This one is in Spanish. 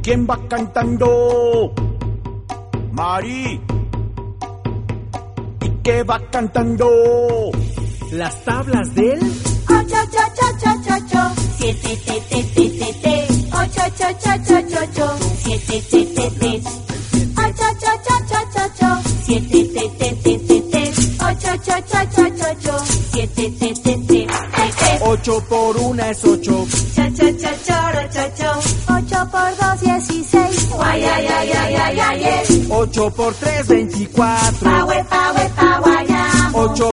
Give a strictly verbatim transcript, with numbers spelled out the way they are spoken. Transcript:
¿Quién va cantando? Mari. ¿Y qué va cantando? Las tablas del ocho, ocho, ocho, ocho, ocho, siete, te, te, te, te, te, ocho, ocho, ocho, ocho, ocho, siete, te, te, te, ocho, ocho, ocho, ocho, ocho, siete, te, te, te, te, te, ocho, ocho, ocho, ocho, ocho, siete, te, te, te, te, te. Ocho por una es ocho. Cha, cha, cha, choro, cho, cho. Ocho por dos, dieciséis. Guay, ay, ay, ay, ay, ay, ay. Ocho por tres, veinticuatro. Pa, we, pa, we, pa, guayamo. Ocho